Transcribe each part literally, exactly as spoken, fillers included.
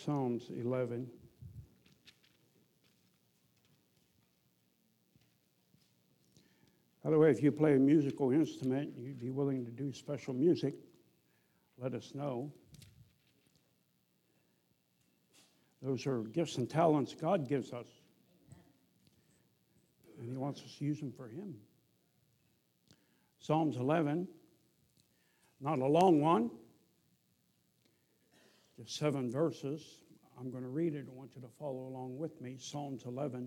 Psalms eleven. By the way, if you play a musical instrument, you'd be willing to do special music, let us know. Those are gifts and talents God gives us. And he wants us to use them for him. Psalms eleven, not a long one, just seven verses. I'm going to read it. I want you to follow along with me. Psalms eleven.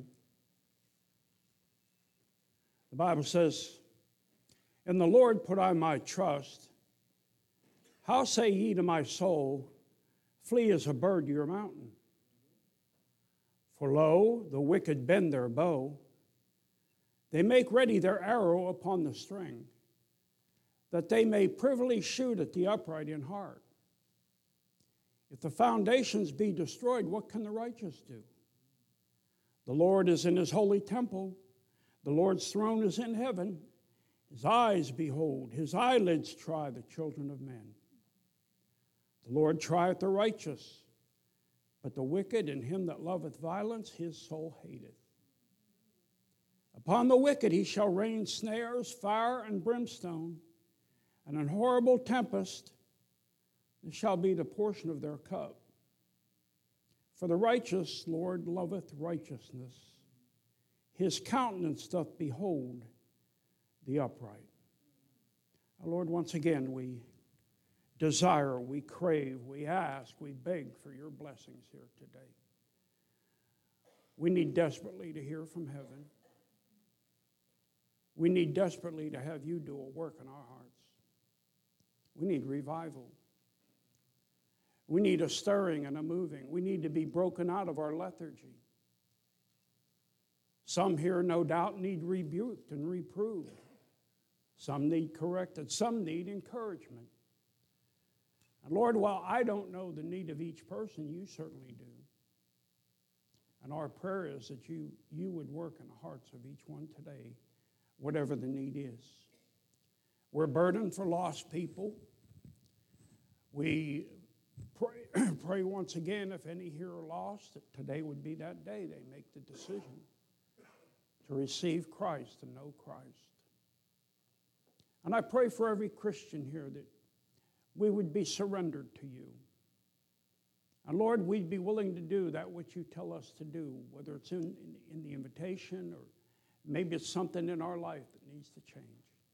The Bible says, "In the Lord put I my trust. How say ye to my soul, flee as a bird to your mountain? For lo, the wicked bend their bow. They make ready their arrow upon the string, that they may privily shoot at the upright in heart. If the foundations be destroyed, what can the righteous do? The Lord is in his holy temple. The Lord's throne is in heaven. His eyes behold, his eyelids try the children of men. The Lord trieth the righteous, but the wicked and him that loveth violence his soul hateth. Upon the wicked he shall rain snares, fire, and brimstone, and an horrible tempest. This shall be the portion of their cup. For the righteous Lord loveth righteousness. His countenance doth behold the upright." Our Lord, once again, we desire, we crave, we ask, we beg for your blessings here today. We need desperately to hear from heaven. We need desperately to have you do a work in our hearts. We need revival. We need a stirring and a moving. We need to be broken out of our lethargy. Some here, no doubt, need rebuked and reproved. Some need corrected. Some need encouragement. And Lord, while I don't know the need of each person, you certainly do. And our prayer is that you, you would work in the hearts of each one today, whatever the need is. We're burdened for lost people. We pray, pray once again, if any here are lost, that today would be that day they make the decision to receive Christ and know Christ. And I pray for every Christian here that we would be surrendered to you. And Lord, we'd be willing to do that which you tell us to do, whether it's in, in, in the invitation or maybe it's something in our life that needs to change.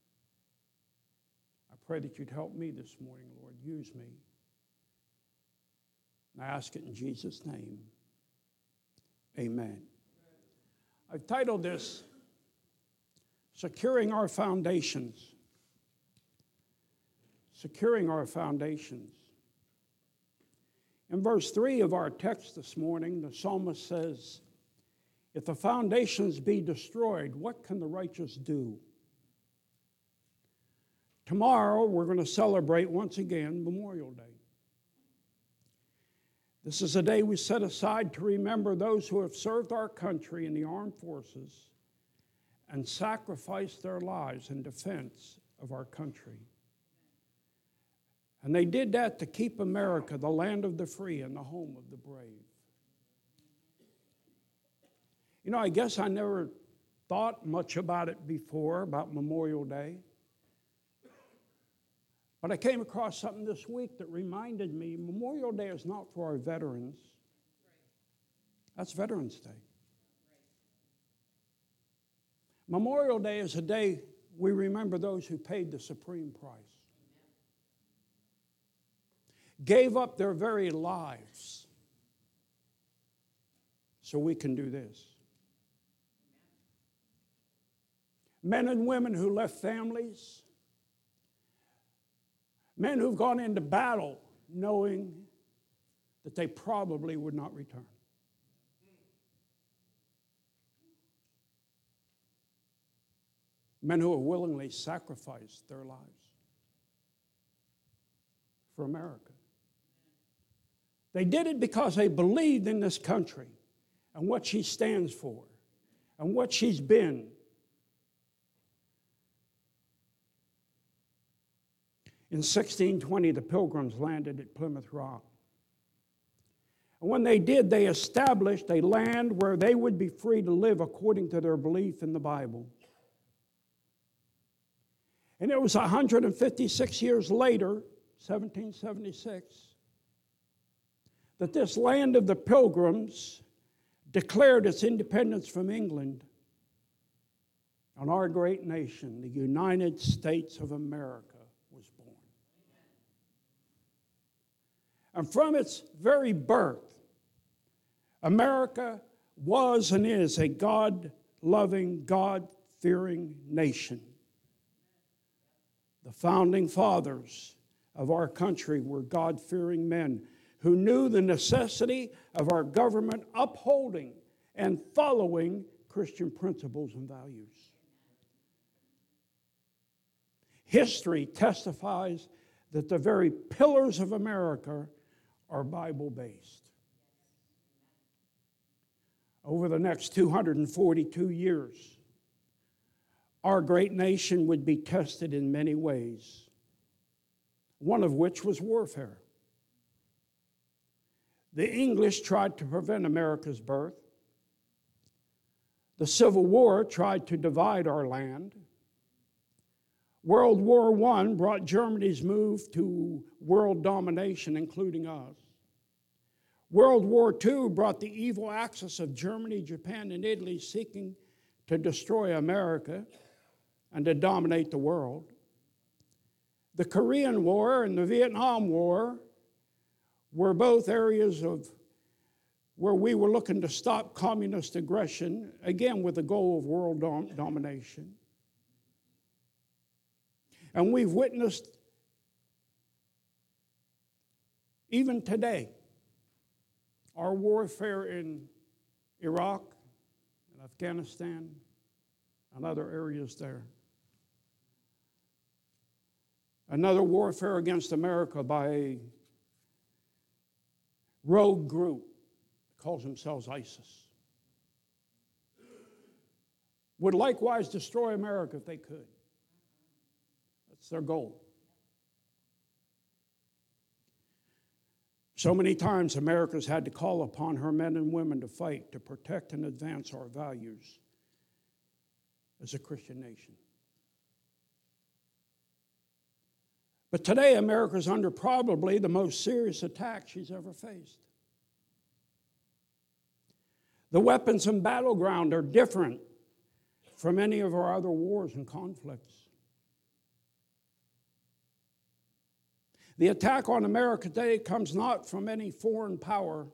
I pray that you'd help me this morning, Lord. Use me. And I ask it in Jesus' name. Amen. I've titled this, Securing Our Foundations. Securing Our Foundations. In verse three of our text this morning, the psalmist says, "If the foundations be destroyed, what can the righteous do?" Tomorrow, we're going to celebrate once again Memorial Day. This is a day we set aside to remember those who have served our country in the armed forces and sacrificed their lives in defense of our country. And they did that to keep America the land of the free and the home of the brave. You know, I guess I never thought much about it before, about Memorial Day. But I came across something this week that reminded me Memorial Day is not for our veterans. That's Veterans Day. Memorial Day is a day we remember those who paid the supreme price, gave up their very lives so we can do this. Men and women who left families, men who've gone into battle knowing that they probably would not return. Men who have willingly sacrificed their lives for America. They did it because they believed in this country and what she stands for and what she's been. In sixteen twenty, the Pilgrims landed at Plymouth Rock. And when they did, they established a land where they would be free to live according to their belief in the Bible. And it was one hundred fifty-six years later, seventeen seventy-six, that this land of the Pilgrims declared its independence from England, and our great nation, the United States of America, was born. And from its very birth, America was and is a God-loving, God-fearing nation. The founding fathers of our country were God-fearing men who knew the necessity of our government upholding and following Christian principles and values. History testifies that the very pillars of America are Bible-based. Over the next two hundred forty-two years, our great nation would be tested in many ways, one of which was warfare. The English tried to prevent America's birth. The Civil War tried to divide our land. World War One brought Germany's move to world domination, including us. World War Two brought the evil axis of Germany, Japan, and Italy seeking to destroy America and to dominate the world. The Korean War and the Vietnam War were both areas of where we were looking to stop communist aggression, again with the goal of world dom- domination. And we've witnessed, even today, our warfare in Iraq and Afghanistan and other areas there. Another warfare against America by a rogue group that calls themselves ISIS. Would likewise destroy America if they could. That's their goal. So many times America's had to call upon her men and women to fight, to protect and advance our values as a Christian nation. But today, America's under probably the most serious attack she's ever faced. The weapons and battleground are different from any of our other wars and conflicts. The attack on America today comes not from any foreign power,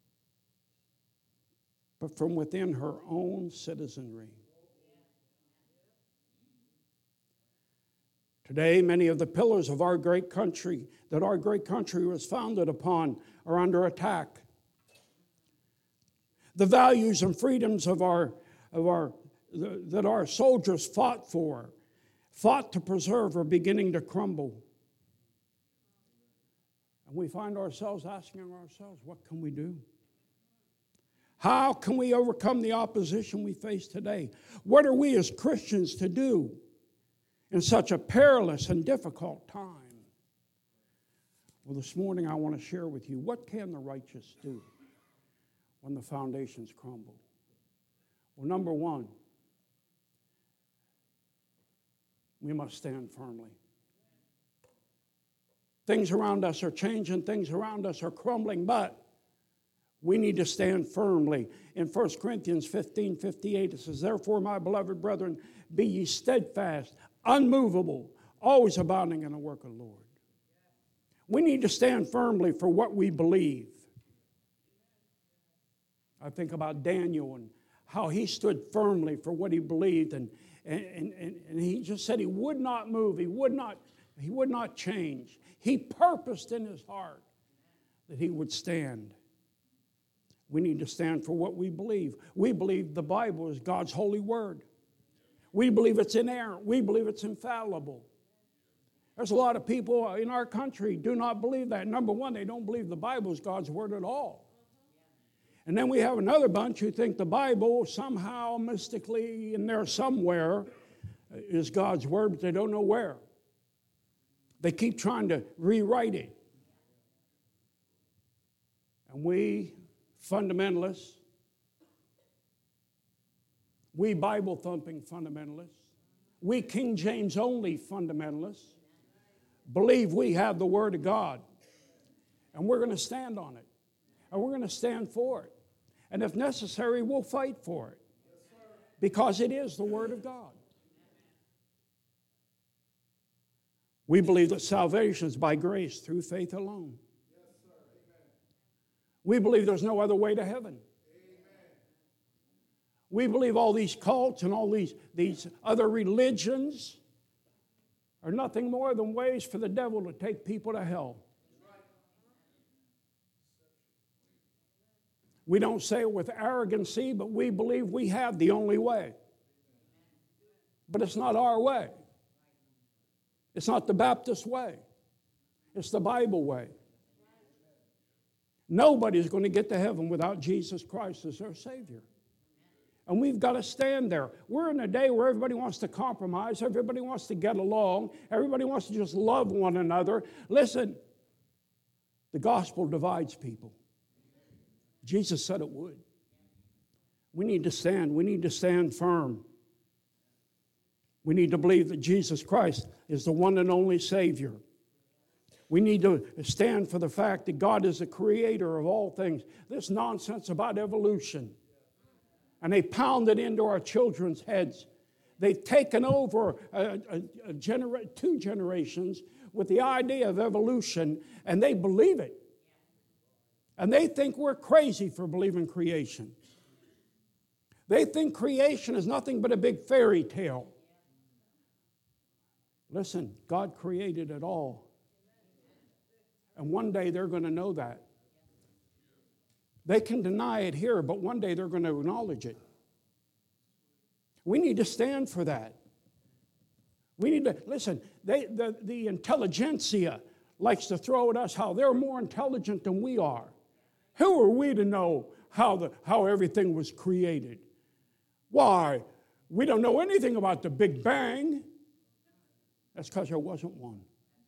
but from within her own citizenry. Today, many of the pillars of our great country, that our great country was founded upon, are under attack. The values and freedoms of our, of our, that our soldiers fought for, fought to preserve, are beginning to crumble. And we find ourselves asking ourselves, what can we do? How can we overcome the opposition we face today? What are we as Christians to do in such a perilous and difficult time? Well, this morning I want to share with you, what can the righteous do when the foundations crumble? Well, number one, we must stand firmly. Things around us are changing, things around us are crumbling, but we need to stand firmly. In First Corinthians fifteen fifty-eight, it says, "Therefore, my beloved brethren, be ye steadfast, unmovable, always abounding in the work of the Lord." We need to stand firmly for what we believe. I think about Daniel and how he stood firmly for what he believed, and, and, and, and he just said he would not move, he would not, he would not change. He purposed in his heart that he would stand. We need to stand for what we believe. We believe the Bible is God's holy word. We believe it's inerrant. We believe it's infallible. There's a lot of people in our country do not believe that. Number one, they don't believe the Bible is God's word at all. And then we have another bunch who think the Bible somehow mystically in there somewhere is God's word, but they don't know where. They keep trying to rewrite it. And we fundamentalists. We Bible-thumping fundamentalists. We King James-only fundamentalists believe we have the Word of God. And we're going to stand on it. And we're going to stand for it. And if necessary, we'll fight for it. Because it is the Word of God. We believe that salvation is by grace through faith alone. We believe there's no other way to heaven. We believe all these cults and all these, these other religions are nothing more than ways for the devil to take people to hell. We don't say it with arrogancy, but we believe we have the only way. But it's not our way. It's not the Baptist way. It's the Bible way. Nobody's going to get to heaven without Jesus Christ as their Savior. And we've got to stand there. We're in a day where everybody wants to compromise. Everybody wants to get along. Everybody wants to just love one another. Listen, the gospel divides people. Jesus said it would. We need to stand. We need to stand firm. We need to believe that Jesus Christ is the one and only Savior. We need to stand for the fact that God is the creator of all things. This nonsense about evolution. And they pound it into our children's heads. They've taken over a, a, a genera- two generations with the idea of evolution, and they believe it. And they think we're crazy for believing creation. They think creation is nothing but a big fairy tale. Listen, God created it all. And one day they're going to know that. They can deny it here, but one day they're going to acknowledge it. We need to stand for that. We need to, listen, they, the, the intelligentsia likes to throw at us how they're more intelligent than we are. Who are we to know how, the, how everything was created? Why? We don't know anything about the Big Bang. That's because there wasn't one.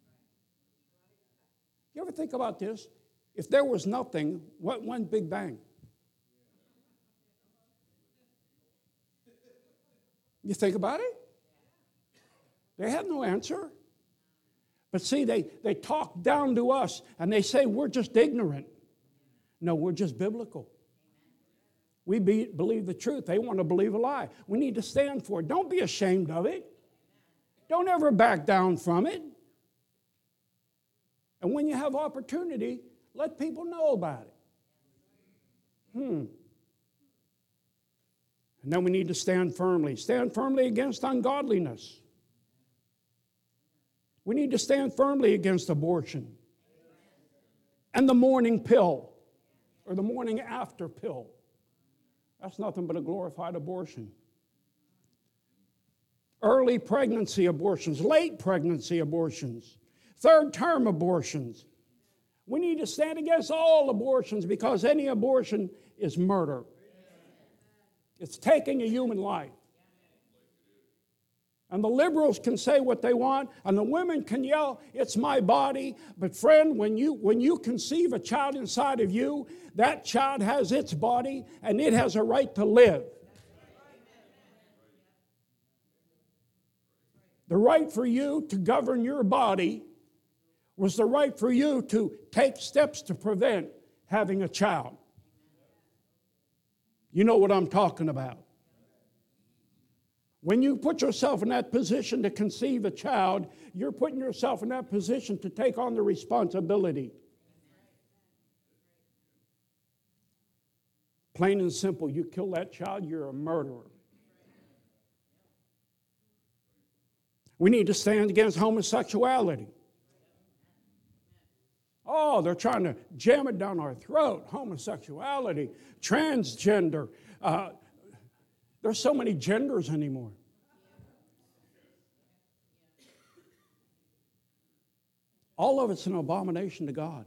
You ever think about this? If there was nothing, what one Big Bang? You think about it? They have no answer. But see, they, they talk down to us and they say we're just ignorant. No, we're just biblical. We be, believe the truth. They want to believe a lie. We need to stand for it. Don't be ashamed of it. Don't ever back down from it. And when you have opportunity, let people know about it. Hmm. And then we need to stand firmly. Stand firmly against ungodliness. We need to stand firmly against abortion. And the morning pill, or the morning after pill. That's nothing but a glorified abortion. Early pregnancy abortions, late pregnancy abortions, third term abortions. We need to stand against all abortions because any abortion is murder. It's taking a human life. And the liberals can say what they want, and the women can yell, it's my body. But friend, when you, when you conceive a child inside of you, that child has its body, and it has a right to live. The right for you to govern your body was the right for you to take steps to prevent having a child. You know what I'm talking about. When you put yourself in that position to conceive a child, you're putting yourself in that position to take on the responsibility. Plain and simple, you kill that child, you're a murderer. We need to stand against homosexuality. Oh, they're trying to jam it down our throat. Homosexuality, transgender. Uh, there's so many genders anymore. All of it's an abomination to God.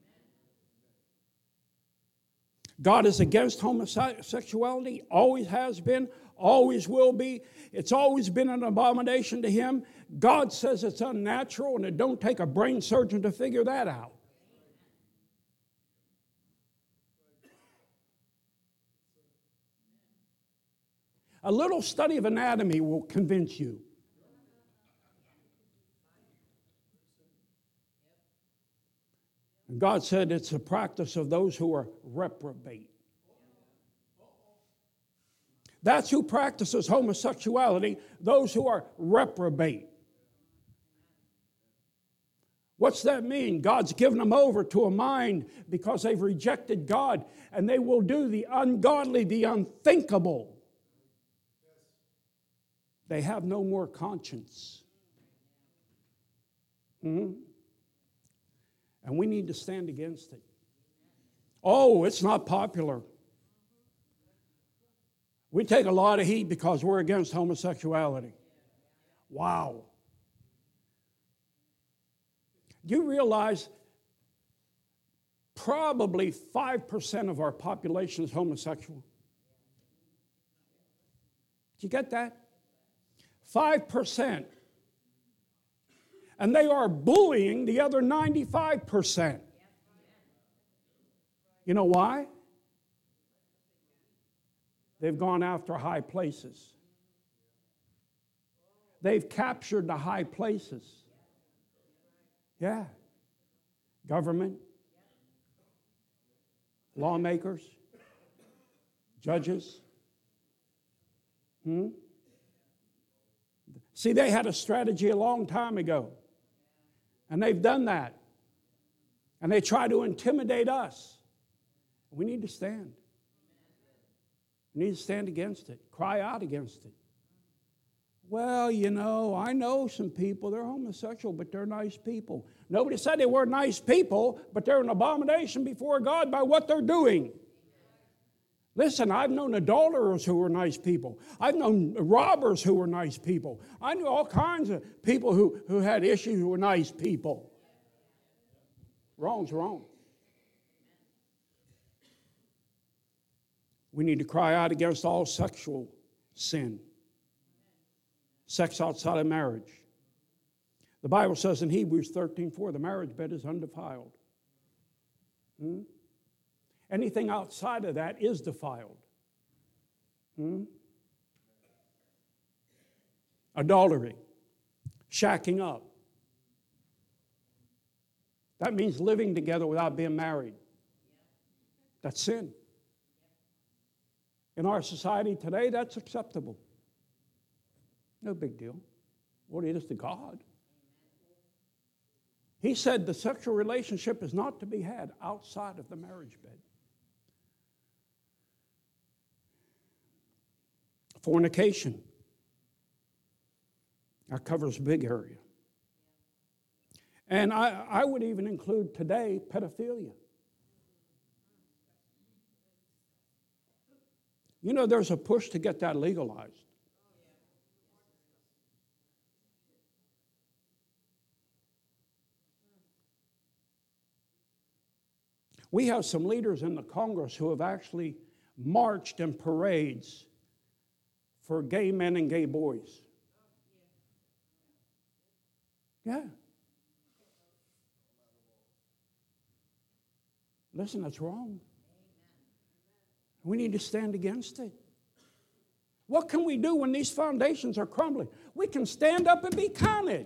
God is against homosexuality, always has been, always will be. It's always been an abomination to him. God says it's unnatural, and it don't take a brain surgeon to figure that out. A little study of anatomy will convince you. And God said it's a practice of those who are reprobate. That's who practices homosexuality, those who are reprobate. What's that mean? God's given them over to a mind because they've rejected God, and they will do the ungodly, the unthinkable. They have no more conscience. Mm-hmm. And we need to stand against it. Oh, it's not popular. We take a lot of heat because we're against homosexuality. Wow. Do you realize probably five percent of our population is homosexual? Did you get that? five percent. And they are bullying the other ninety-five percent. You know why? They've gone after high places. They've captured the high places. Yeah. Government, lawmakers, judges. Hmm? See, they had a strategy a long time ago. And they've done that. And they try to intimidate us. We need to stand. We need to stand against it. Cry out against it. Well, you know, I know some people, they're homosexual, but they're nice people. Nobody said they were nice people, but they're an abomination before God by what they're doing. Listen, I've known adulterers who were nice people. I've known robbers who were nice people. I knew all kinds of people who, who had issues who were nice people. Wrong's wrong. We need to cry out against all sexual sin. Sex outside of marriage. The Bible says in Hebrews thirteen four, the marriage bed is undefiled. Hmm? Anything outside of that is defiled. Hmm? Adultery. Shacking up. That means living together without being married. That's sin. In our society today, that's acceptable. No big deal. What it is to God. He said the sexual relationship is not to be had outside of the marriage bed. Fornication. That covers a big area. And I, I would even include today pedophilia. You know, there's a push to get that legalized. We have some leaders in the Congress who have actually marched in parades for gay men and gay boys. Yeah. Listen, that's wrong. We need to stand against it. What can we do when these foundations are crumbling? We can stand up and be counted.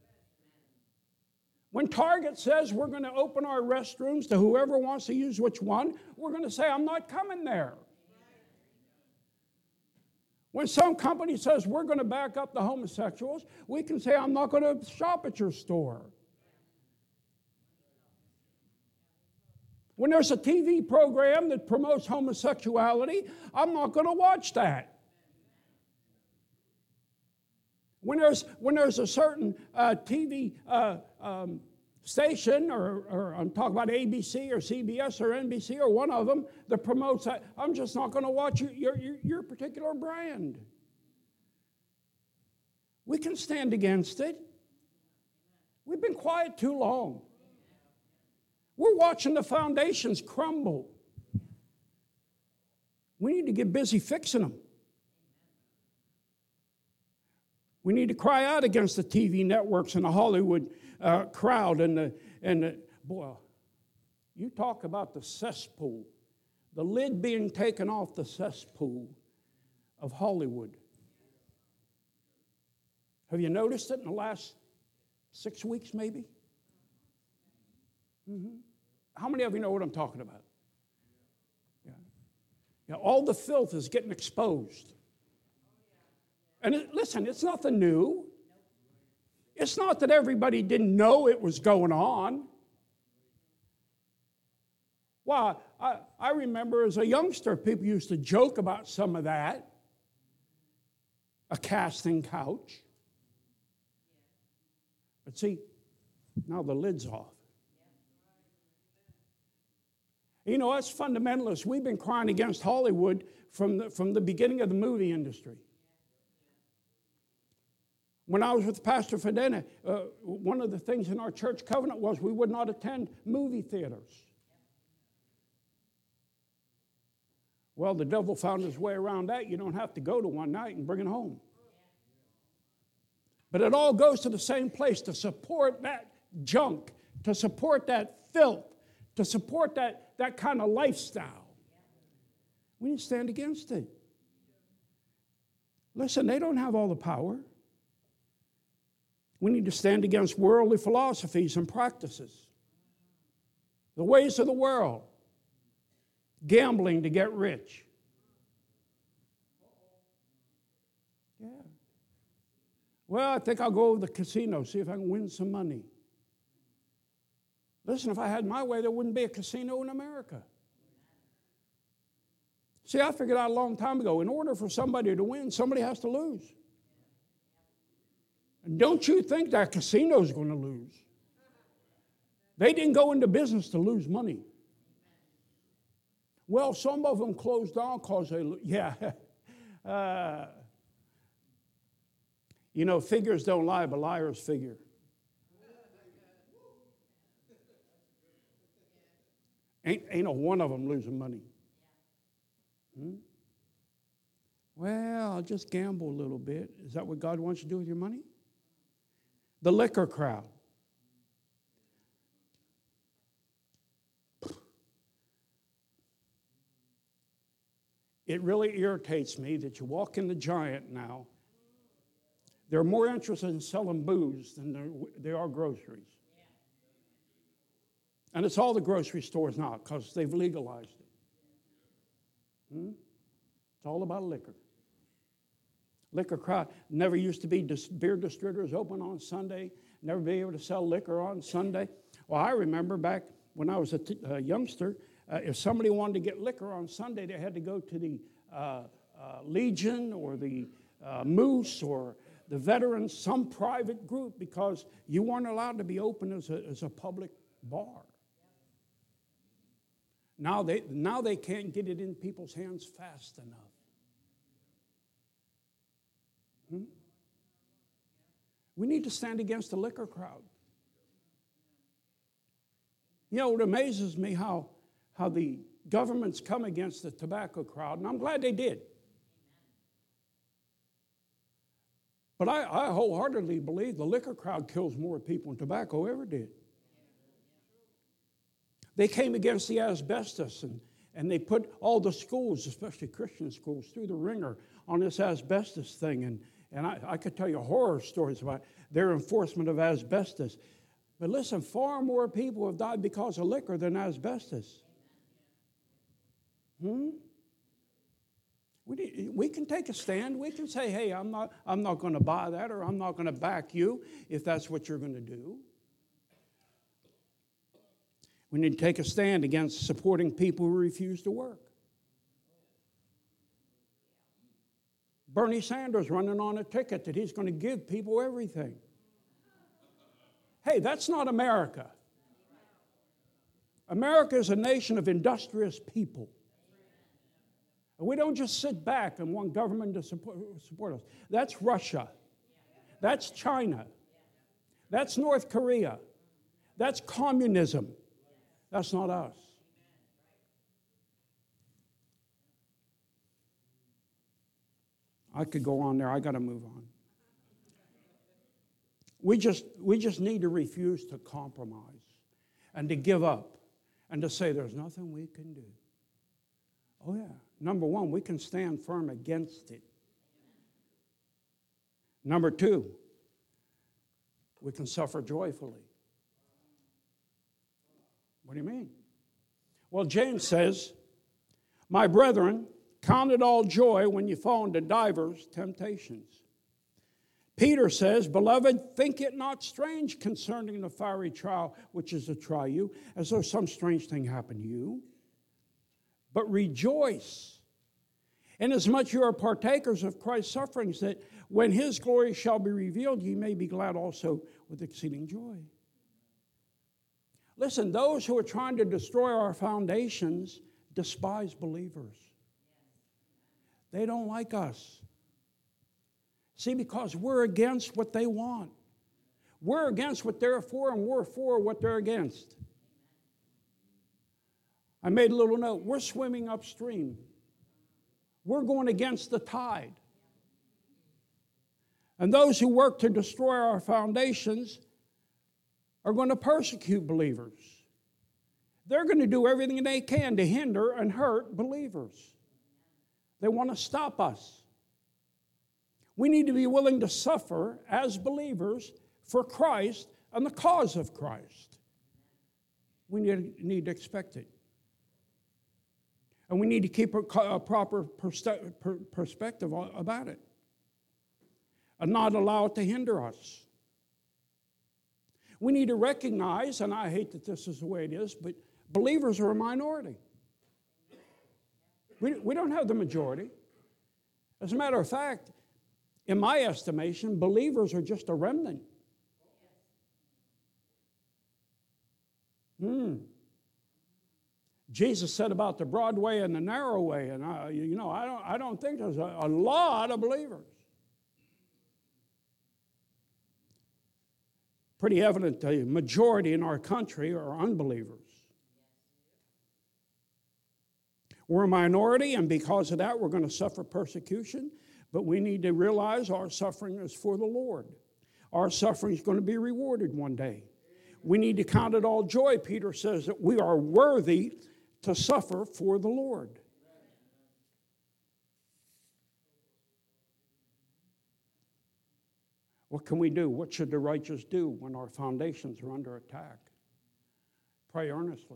When Target says we're going to open our restrooms to whoever wants to use which one, we're going to say, I'm not coming there. When some company says we're going to back up the homosexuals, we can say, I'm not going to shop at your store. When there's a T V program that promotes homosexuality, I'm not going to watch that. When there's, when there's a certain uh, T V uh, um, station, or, or I'm talking about A B C or C B S or N B C or one of them that promotes that, I'm just not going to watch your, your, your particular brand. We can stand against it. We've been quiet too long. We're watching the foundations crumble. We need to get busy fixing them. We need to cry out against the T V networks and the Hollywood uh, crowd and the, and the, boy, you talk about the cesspool, the lid being taken off the cesspool of Hollywood. Have you noticed it in the last six weeks, maybe? Mm-hmm. How many of you know what I'm talking about? Yeah. Yeah, all the filth is getting exposed. And it, listen, it's nothing new. It's not that everybody didn't know it was going on. Well, I, I remember as a youngster, people used to joke about some of that. A casting couch. But see, now the lid's off. You know, us fundamentalists, we've been crying against Hollywood from the, from the beginning of the movie industry. When I was with Pastor Fedena, uh, one of the things in our church covenant was we would not attend movie theaters. Well, the devil found his way around that. You don't have to go to one night and bring it home. But it all goes to the same place, to support that junk, to support that filth, to support that, that kind of lifestyle. We need to stand against it. Listen, they don't have all the power. We need to stand against worldly philosophies and practices. The ways of the world. Gambling to get rich. Yeah. Well, I think I'll go to the casino, see if I can win some money. Listen, if I had my way, there wouldn't be a casino in America. See, I figured out a long time ago, in order for somebody to win, somebody has to lose. And don't you think that casino's going to lose? They didn't go into business to lose money. Well, some of them closed down because they, yeah. Uh, you know, figures don't lie, but liars figure. Ain't, ain't a one of them losing money. Hmm? Well, I'll just gamble a little bit. Is that what God wants you to do with your money? The liquor crowd. It really irritates me that you walk in the Giant now. They're more interested in selling booze than they are groceries. And it's all the grocery stores now because they've legalized it. Hmm? It's all about liquor. Liquor crowd. Never used to be dis- beer distributors open on Sunday. Never be able to sell liquor on Sunday. Well, I remember back when I was a t- uh, youngster, uh, if somebody wanted to get liquor on Sunday, they had to go to the uh, uh, Legion or the uh, Moose or the Veterans, some private group, because you weren't allowed to be open as a, as a public bar. Now they, now they can't get it in people's hands fast enough. Hmm? We need to stand against the liquor crowd. You know, it amazes me how, how the governments come against the tobacco crowd, and I'm glad they did. But I, I wholeheartedly believe the liquor crowd kills more people than tobacco ever did. They came against the asbestos, and, and they put all the schools, especially Christian schools, through the ringer on this asbestos thing. And, and I, I could tell you horror stories about their enforcement of asbestos. But listen, far more people have died because of liquor than asbestos. Hmm? We, we can take a stand. We can say, hey, I'm not, I'm not going to buy that, or I'm not going to back you if that's what you're going to do. We need to take a stand against supporting people who refuse to work. Bernie Sanders running on a ticket that he's going to give people everything. Hey, that's not America. America is a nation of industrious people. And we don't just sit back and want government to support, support us. That's Russia. That's China. That's North Korea. That's communism. That's not us. I could go on there. I got to move on. We just, we just need to refuse to compromise and to give up and to say there's nothing we can do. Oh, yeah. Number one, we can stand firm against it. Number two, we can suffer joyfully. What do you mean? Well, James says, my brethren, count it all joy when you fall into divers temptations. Peter says, beloved, think it not strange concerning the fiery trial which is to try you, as though some strange thing happened to you. But rejoice, inasmuch you are partakers of Christ's sufferings, that when his glory shall be revealed, ye may be glad also with exceeding joy. Listen, those who are trying to destroy our foundations despise believers. They don't like us. See, because we're against what they want. We're against what they're for, and we're for what they're against. I made a little note. We're swimming upstream. We're going against the tide. And those who work to destroy our foundations are going to persecute believers. They're going to do everything they can to hinder and hurt believers. They want to stop us. We need to be willing to suffer as believers for Christ and the cause of Christ. We need, need to expect it. And we need to keep a, a proper perspective about it and not allow it to hinder us. We need to recognize, and I hate that this is the way it is, but believers are a minority. We, we don't have the majority. As a matter of fact, in my estimation, believers are just a remnant. Hmm. Jesus said about the broad way and the narrow way, and I, you know, I don't, I don't think there's a, a lot of believers. Pretty evident the majority in our country are unbelievers. We're a minority, and because of that, we're going to suffer persecution. But we need to realize our suffering is for the Lord. Our suffering is going to be rewarded one day. We need to count it all joy. Peter says that we are worthy to suffer for the Lord. What can we do? What should the righteous do when our foundations are under attack? Pray earnestly.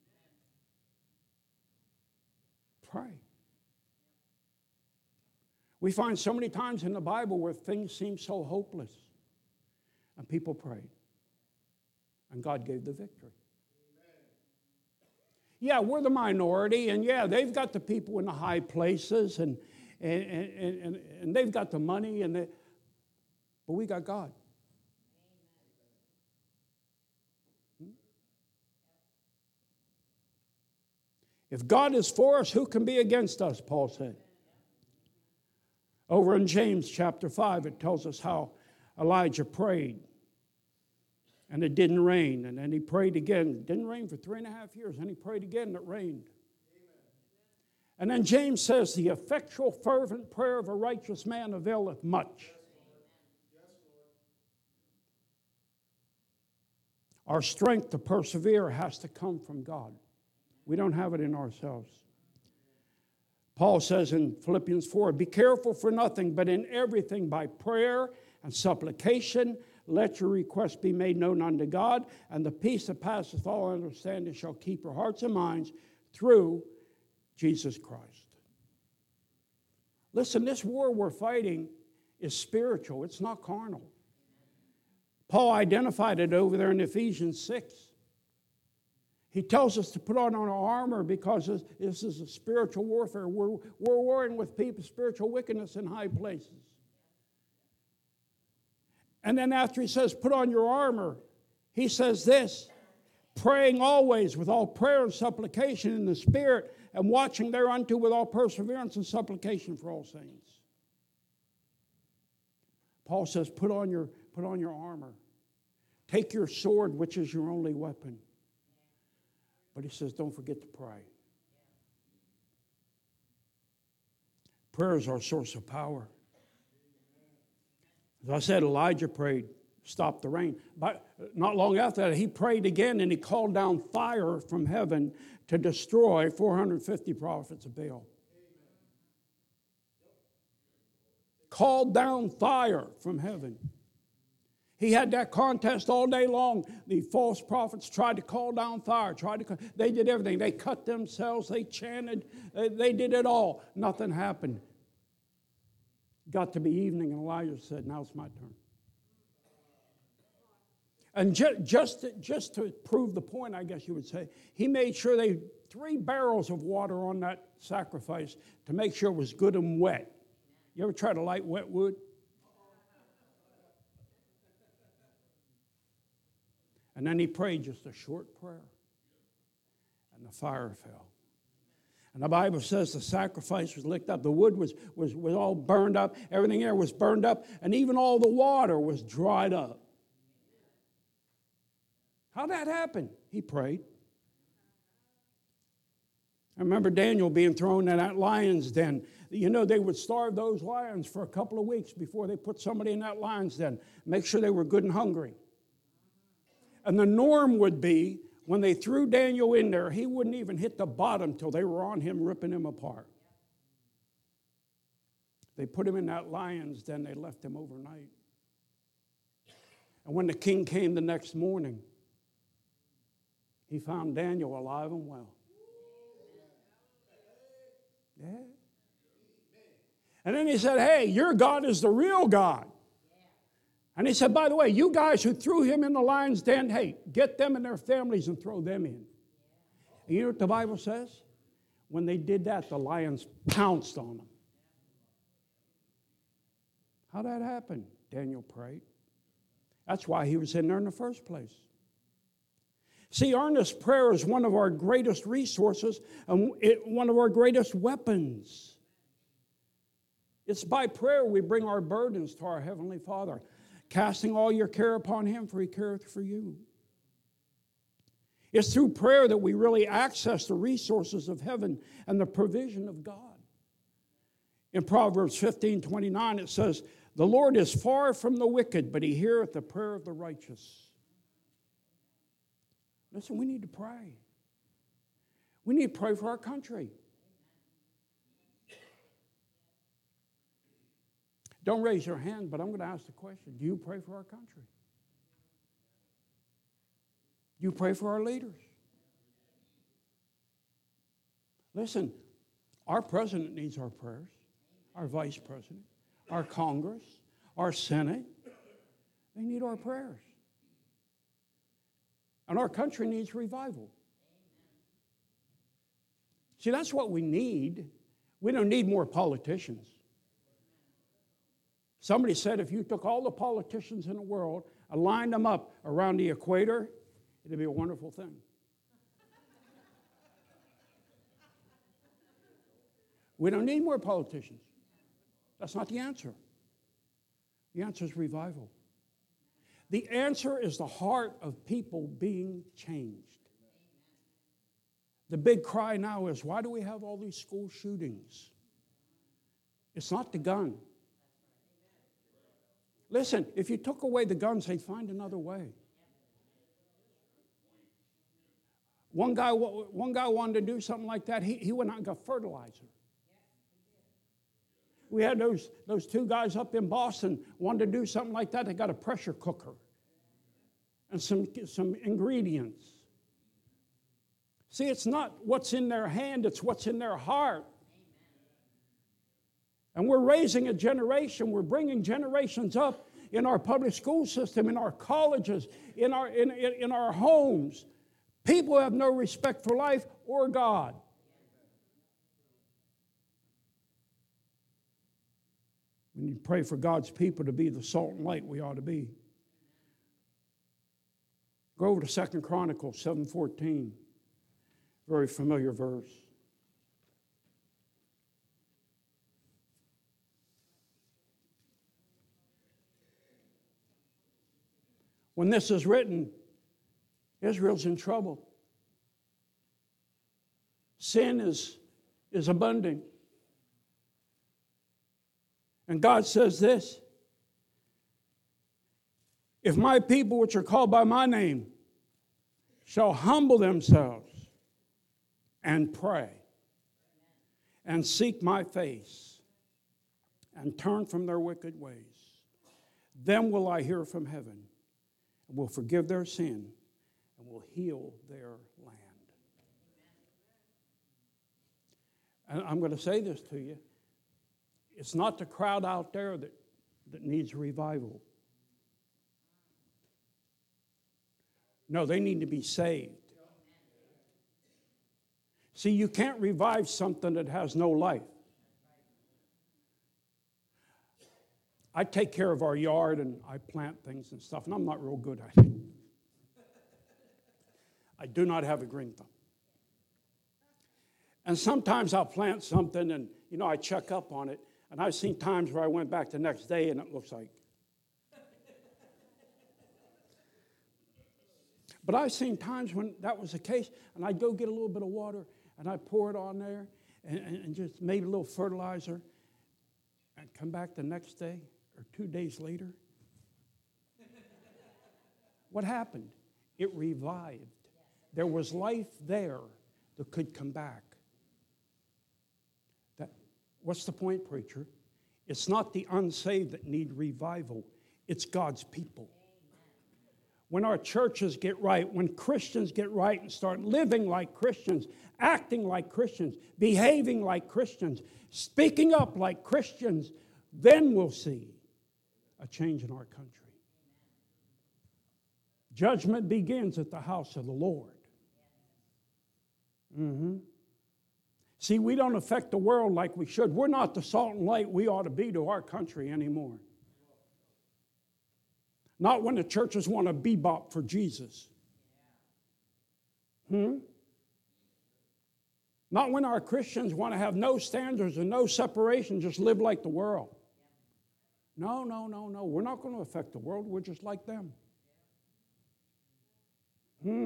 Pray. We find so many times in the Bible where things seem so hopeless, and people prayed, and God gave the victory. Yeah, we're the minority, and yeah, they've got the people in the high places, and and and, and, and they've got the money, and they, but we got God. If God is for us, who can be against us, Paul said. Over in James chapter five, it tells us how Elijah prayed, and it didn't rain. And then he prayed again. It didn't rain for three and a half years. And he prayed again, and it rained. Amen. And then James says, the effectual, fervent prayer of a righteous man availeth much. Our strength to persevere has to come from God. We don't have it in ourselves. Paul says in Philippians four, be careful for nothing, but in everything by prayer and supplication, let your requests be made known unto God, and the peace that passeth all understanding shall keep your hearts and minds through Jesus Christ. Listen, this war we're fighting is spiritual. It's not carnal. Paul identified it over there in Ephesians six. He tells us to put on our armor because this, this is a spiritual warfare. We're, we're warring with people, spiritual wickedness in high places. And then after he says, put on your armor, he says this, praying always with all prayer and supplication in the Spirit, and watching thereunto with all perseverance and supplication for all saints. Paul says, put on your, put on your armor. Take your sword, which is your only weapon. But he says, don't forget to pray. Prayer is our source of power. As I said, Elijah prayed, stop the rain. But not long after that, he prayed again, and he called down fire from heaven to destroy four hundred fifty prophets of Baal. called down fire from heaven. He had that contest all day long. The false prophets tried to call down fire, tried to, they did everything. They cut themselves, they chanted, they did it all. Nothing happened. Got to be evening, and Elijah said, now it's my turn. And ju- just, to, just to prove the point, I guess you would say, he made sure they three barrels of water on that sacrifice to make sure it was good and wet. You ever try to light wet wood? And then he prayed just a short prayer, and the fire fell. And the Bible says the sacrifice was licked up. The wood was, was, was all burned up. Everything there was burned up. And even all the water was dried up. How'd that happen? He prayed. I remember Daniel being thrown in that lion's den. You know, they would starve those lions for a couple of weeks before they put somebody in that lion's den. Make sure they were good and hungry. And the norm would be, when they threw Daniel in there, he wouldn't even hit the bottom till they were on him, ripping him apart. They put him in that lion's den. They left him overnight. And when the king came the next morning, he found Daniel alive and well. Yeah. And then he said, hey, your God is the real God. And he said, by the way, you guys who threw him in the lion's den, hey, get them and their families and throw them in. And you know what the Bible says? When they did that, the lions pounced on them. How'd that happen? Daniel prayed. That's why he was in there in the first place. See, earnest prayer is one of our greatest resources and one of our greatest weapons. It's by prayer we bring our burdens to our Heavenly Father, casting all your care upon Him, for He careth for you. It's through prayer that we really access the resources of heaven and the provision of God. In Proverbs fifteen twenty-nine, it says, the Lord is far from the wicked, but He heareth the prayer of the righteous. Listen, we need to pray. We need to pray for our country. Don't raise your hand, but I'm going to ask the question. Do you pray for our country? Do you pray for our leaders? Listen, our president needs our prayers, our vice president, our Congress, our Senate. They need our prayers. And our country needs revival. See, that's what we need. We don't need more politicians. Somebody said if you took all the politicians in the world and lined them up around the equator, it'd be a wonderful thing. We don't need more politicians. That's not the answer. The answer is revival. The answer is the heart of people being changed. The big cry now is, why do we have all these school shootings? It's not the gun. Listen, if you took away the guns, they'd find another way. One guy, one guy wanted to do something like that. He, he went out and got fertilizer. We had those, those two guys up in Boston wanted to do something like that. They got a pressure cooker and some, some ingredients. See, it's not what's in their hand, it's what's in their heart. And we're raising a generation, we're bringing generations up in our public school system, in our colleges, in our, in, in, in our homes. People have no respect for life or God. We need to pray for God's people to be the salt and light we ought to be. Go over to Second Chronicles seven fourteen. Very familiar verse. When this is written, Israel's in trouble. Sin is, is abundant. And God says this, if my people which are called by my name shall humble themselves and pray and seek my face and turn from their wicked ways. Then will I hear from heaven, and will forgive their sin, and will heal their land. And I'm going to say this to you. It's not the crowd out there that, that needs revival. No, they need to be saved. See, you can't revive something that has no life. I take care of our yard and I plant things and stuff, and I'm not real good at it. I do not have a green thumb. And sometimes I'll plant something and, you know, I check up on it, and I've seen times where I went back the next day and it looks like. But I've seen times when that was the case, and I'd go get a little bit of water, and I'd pour it on there, and, and just maybe a little fertilizer, and come back the next day or two days later. What happened? It revived. There was life there that could come back. That, what's the point, preacher? It's not the unsaved that need revival. It's God's people. When our churches get right, when Christians get right and start living like Christians, acting like Christians, behaving like Christians, speaking up like Christians, then we'll see a change in our country. Judgment begins at the house of the Lord. Mm-hmm. See, we don't affect the world like we should. We're not the salt and light we ought to be to our country anymore. Not when the churches want to bebop for Jesus. Hmm? Not when our Christians want to have no standards and no separation, just live like the world. No, no, no, no. We're not going to affect the world. We're just like them. Hmm.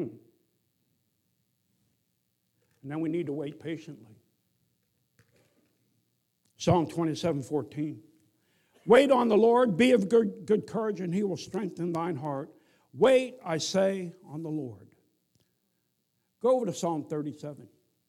And then we need to wait patiently. Psalm twenty-seven fourteen. Wait on the Lord, be of good, good courage, and he will strengthen thine heart. Wait, I say, on the Lord. Go over to Psalm thirty-seven.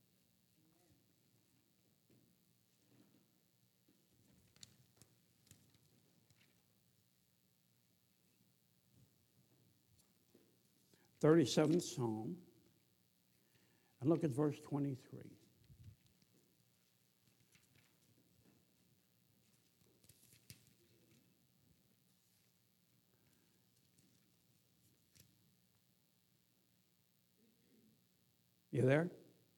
thirty-seventh Psalm. And look at verse twenty-three. You there?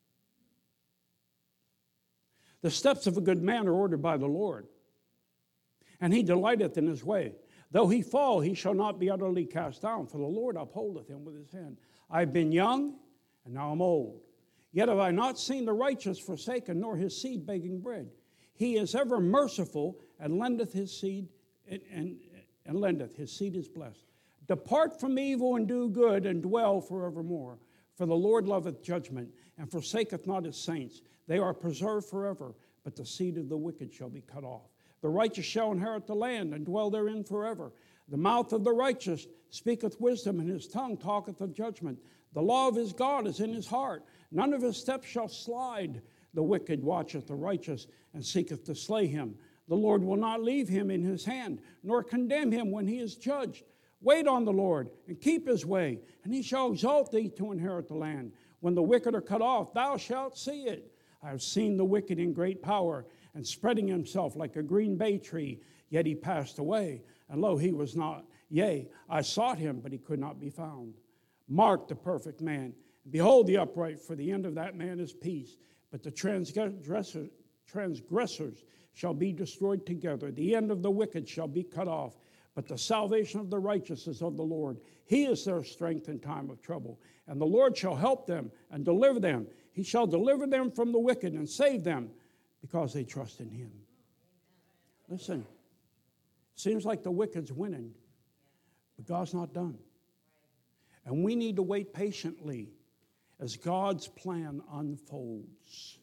The steps of a good man are ordered by the Lord, and he delighteth in his way. Though he fall, he shall not be utterly cast down, for the Lord upholdeth him with his hand. I have been young, and now I'm old. Yet have I not seen the righteous forsaken, nor his seed begging bread. He is ever merciful, and lendeth his seed, and, and, and lendeth. His seed is blessed. Depart from evil and do good, and dwell forevermore. For the Lord loveth judgment, and forsaketh not his saints. They are preserved forever, but the seed of the wicked shall be cut off. The righteous shall inherit the land, and dwell therein forever. The mouth of the righteous speaketh wisdom, and his tongue talketh of judgment. The law of his God is in his heart. None of his steps shall slide. The wicked watcheth the righteous, and seeketh to slay him. The Lord will not leave him in his hand, nor condemn him when he is judged. Wait on the Lord, and keep his way, and he shall exalt thee to inherit the land. When the wicked are cut off, thou shalt see it. I have seen the wicked in great power, and spreading himself like a green bay tree, yet he passed away, and lo, he was not. Yea, I sought him, but he could not be found. Mark the perfect man, and behold the upright, for the end of that man is peace. But the transgressors, transgressors shall be destroyed together. The end of the wicked shall be cut off. But the salvation of the righteous is of the Lord. He is their strength in time of trouble. And the Lord shall help them and deliver them. He shall deliver them from the wicked and save them because they trust in him. Listen, it seems like the wicked's winning, but God's not done. And we need to wait patiently as God's plan unfolds.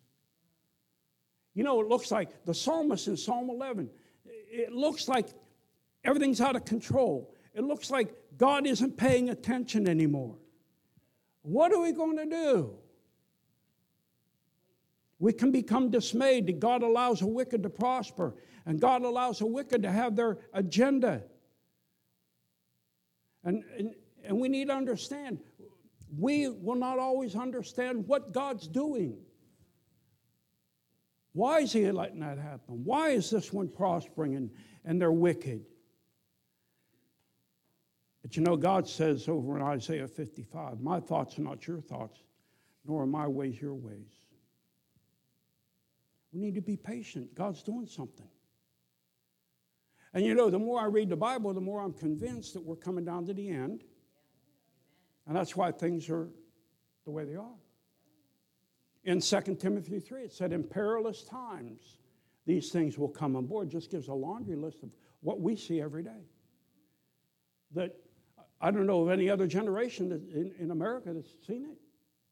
You know, it looks like the psalmist in Psalm eleven, it looks like everything's out of control. It looks like God isn't paying attention anymore. What are we going to do? We can become dismayed that God allows a wicked to prosper And God allows the wicked to have their agenda. And, and, and we need to understand, we will not always understand what God's doing. Why is he letting that happen? Why is this one prospering and, and they're wicked? But you know, God says over in Isaiah fifty-five, my thoughts are not your thoughts, nor are my ways your ways. We need to be patient. God's doing something. And you know, the more I read the Bible, the more I'm convinced that we're coming down to the end. And that's why things are the way they are. In Second Timothy three, it said, in perilous times, these things will come on board. It just gives a laundry list of what we see every day. That I don't know of any other generation that in, in America that's seen it.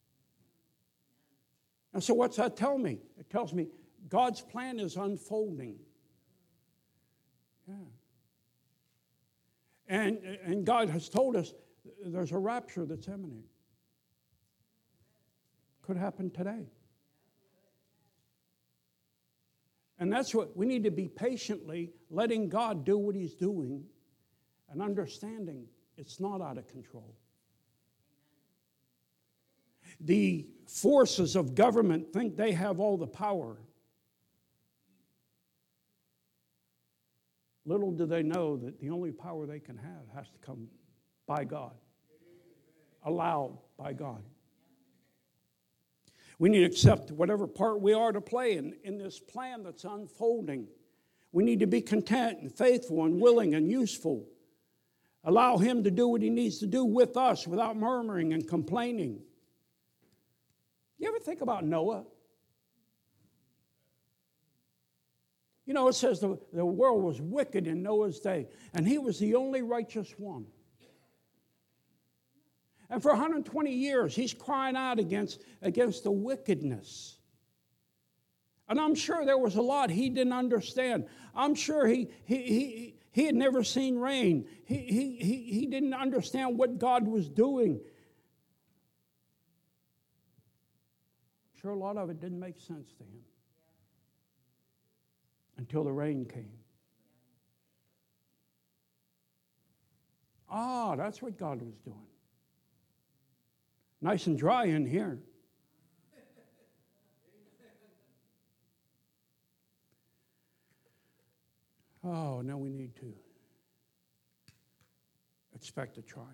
And so what's that tell me? It tells me God's plan is unfolding. Yeah. And, and God has told us there's a rapture that's imminent. Could happen today. And that's what we need to be patiently letting God do what he's doing and understanding it's not out of control. The forces of government think they have all the power. Little do they know that the only power they can have has to come by God, allowed by God. We need to accept whatever part we are to play in, in this plan that's unfolding. We need to be content and faithful and willing and useful. Allow him to do what he needs to do with us without murmuring and complaining. You ever think about Noah? You know, it says the, the world was wicked in Noah's day, and he was the only righteous one. And for one hundred twenty years, he's crying out against, against the wickedness. And I'm sure there was a lot he didn't understand. I'm sure he, he, he, he had never seen rain. He, he, he, he didn't understand what God was doing. I'm sure a lot of it didn't make sense to him until the rain came. Ah, that's what God was doing. Nice and dry in here. Oh, now we need to expect a triumph.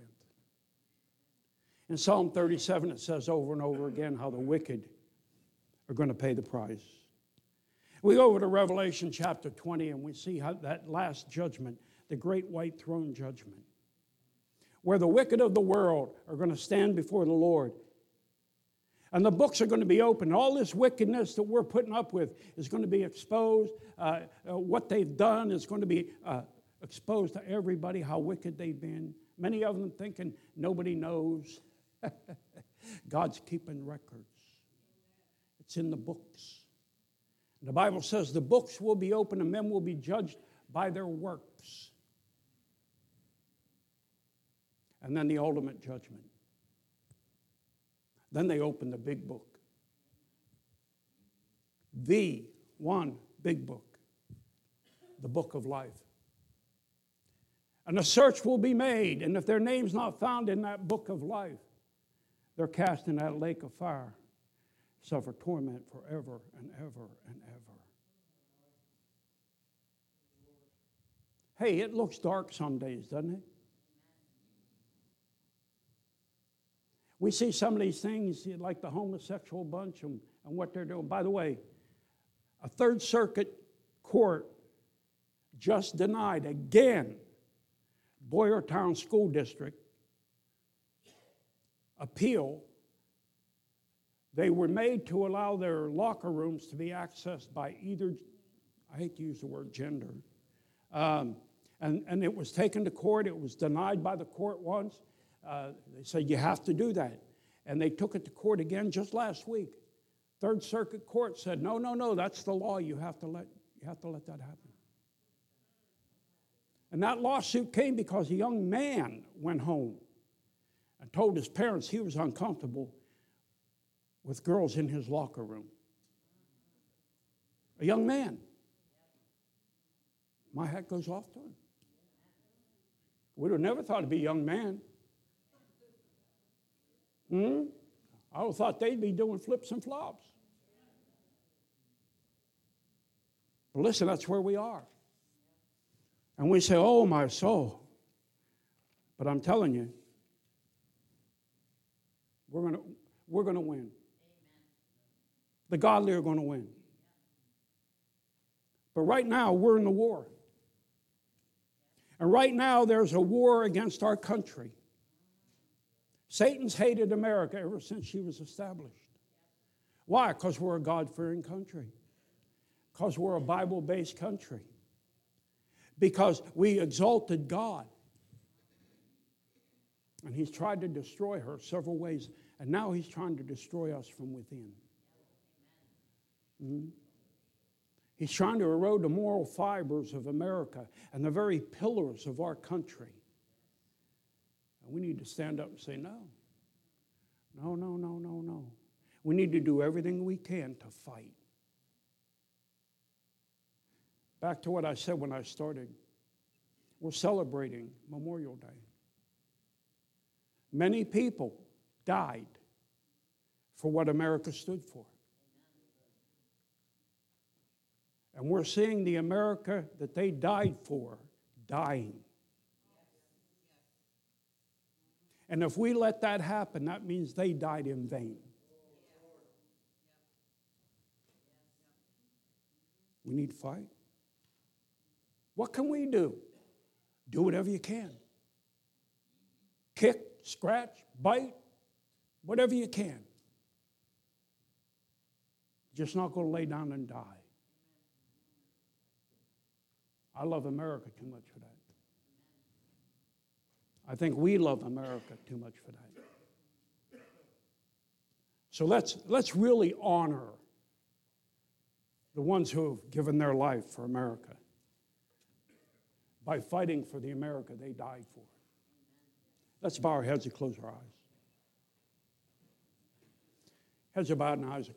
In Psalm thirty-seven, it says over and over again how the wicked are going to pay the price. We go over to Revelation chapter twenty, and we see how that last judgment, the great white throne judgment, where the wicked of the world are going to stand before the Lord. And the books are going to be open. All this wickedness that we're putting up with is going to be exposed. Uh, uh, what they've done is going to be uh, exposed to everybody, how wicked they've been. Many of them thinking nobody knows. God's keeping records. It's in the books. The Bible says the books will be open and men will be judged by their works. And then the ultimate judgment. Then they open the big book. The one big book. The book of life. And a search will be made. And if their name's not found in that book of life, they're cast in that lake of fire. Suffer torment forever and ever and ever. Hey, it looks dark some days, doesn't it? We see some of these things like the homosexual bunch and, and what they're doing. By the way, a Third Circuit court just denied again Boyertown School District appeal. They were made to allow their locker rooms to be accessed by either, I hate to use the word gender, um, and, and it was taken to court. It was denied by the court once. Uh, they said, you have to do that. And they took it to court again just last week. Third Circuit Court said, no, no, no, that's the law. You have to let, you have to let that happen. And that lawsuit came because a young man went home and told his parents he was uncomfortable with girls in his locker room. A young man. My hat goes off to him. We'd have never thought he'd be a young man. Hmm? I would have thought they'd be doing flips and flops. But listen, that's where we are. And we say, oh, my soul. But I'm telling you, we're going to we're going to win. Amen. The godly are going to win. But right now, we're in the war. And right now, there's a war against our country. Satan's hated America ever since she was established. Why? Because we're a God-fearing country. Because we're a Bible-based country. Because we exalted God. And he's tried to destroy her several ways. And now he's trying to destroy us from within. Mm-hmm. He's trying to erode the moral fibers of America and the very pillars of our country. And we need to stand up and say, no. No, no, no, no, no. We need to do everything we can to fight. Back to what I said when I started. We're celebrating Memorial Day. Many people died for what America stood for. And we're seeing the America that they died for dying. And if we let that happen, that means they died in vain. We need to fight. What can we do? Do whatever you can. Kick, scratch, bite, whatever you can. Just not going to lay down and die. I love America too much for that. I think we love America too much for that. So let's, let's really honor the ones who have given their life for America by fighting for the America they died for. Let's bow our heads and close our eyes. Heads are bowed and eyes are